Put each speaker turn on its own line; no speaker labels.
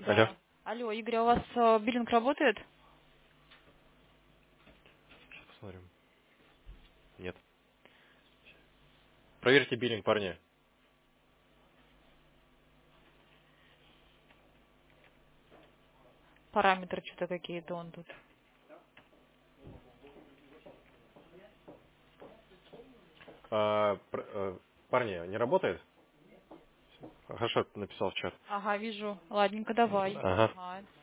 Алло.
Да. Алло, Игорь, а у вас биллинг работает?
Сейчас посмотрим. Нет. Проверьте биллинг, парни.
Параметры что-то какие-то он тут.
Парни, не работает? Хорошо, написал в чат.
Ага, вижу. Ладненько, давай.
Ага.
Ага.